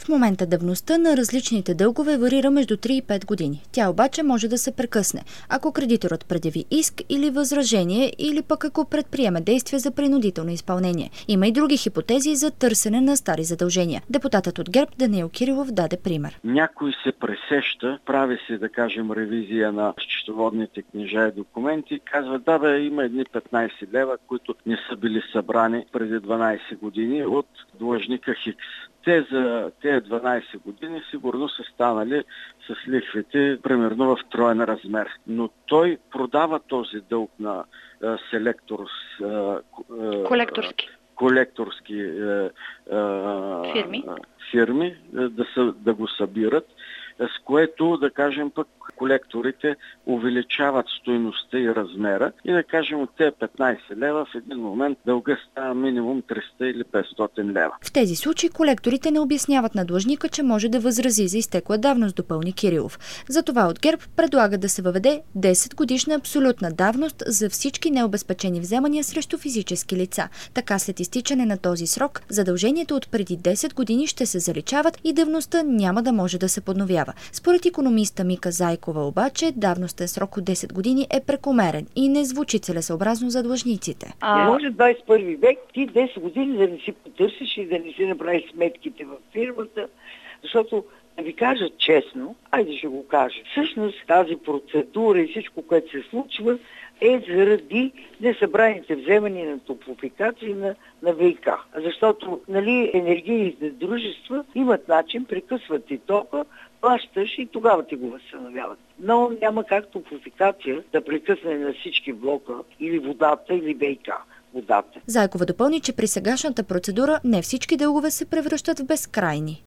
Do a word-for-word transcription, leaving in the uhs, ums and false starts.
В момента давността на различните дългове варира между три и пет години. Тя обаче може да се прекъсне, ако кредиторът предяви иск или възражение, или пък ако предприеме действия за принудително изпълнение. Има и други хипотези за търсене на стари задължения. Депутатът от ГЕРБ Даниел Кирилов даде пример. Някой се пресеща, прави се, да кажем, ревизия на счетоводните книжа и документи, казва, да бе, има едни петнайсет лева, които не са били събрани преди дванайсет години от длъжника Хикс. Те за тези дванайсет години сигурно са станали с лихвите примерно в троен размер. Но той продава този дълг на а, селектор с, а, колекторски, колекторски а, а, фирми, фирми да, са, да го събират, с което, да кажем, пък колекторите увеличават стойността и размера и, да кажем, от тези петнайсет лева в един момент дълга става минимум триста или петстотин лева. В тези случаи колекторите не обясняват на длъжника, че може да възрази за изтекла давност, допълни Кирилов. Затова от ГЕРБ предлага да се въведе десет годишна абсолютна давност за всички необезпечени вземания срещу физически лица. Така след изтичане на този срок, задълженията от преди десет години ще се заличават и давността няма да може да се подновява. Според икономиста Мика Зайкова обаче, давностен срок от десет години е прекомерен и не звучи целесъобразно за длъжниците. А... Не може двайсет и първи век ти десет години да не си потърсиш и да не си направиш сметките в фирмата, защото, да ви кажа честно, айде ще го кажа, всъщност тази процедура и всичко, което се случва, е заради несъбраните вземания на топлофикация на, на ВиК. Защото, нали, енергийните дружества имат начин, прекъсват и тока, плащаш и тогава ти го възстановяват. Но няма как топлофикация да прекъсне на всички блока или водата, или ВиК. Водата. Зайкова допълни, че при сегашната процедура не всички дългове се превръщат в безкрайни.